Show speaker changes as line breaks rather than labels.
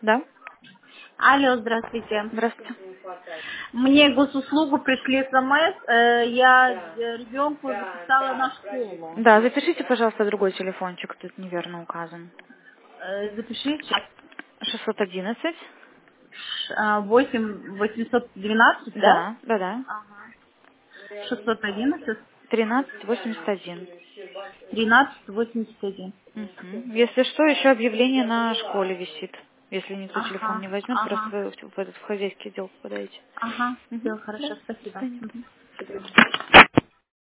Да?
Алло, здравствуйте.
Здравствуйте.
Мне госуслугу пришли СМС, я ребенку записала на школу.
Да, запишите, пожалуйста, другой телефончик, тут неверно указан.
Запиши сейчас.
611.
812, да?
Да, да, да.
Ага. 611
1381.
1381.
Мгм. Если что, еще объявление на школе висит. Если никто телефон
Ага,
не возьмет, просто
ага,
вы в этот в хозяйский отдел попадаете.
ага.
Мгм.
Все,
Да,
хорошо,
до
спасибо.
свидания.
Мгм.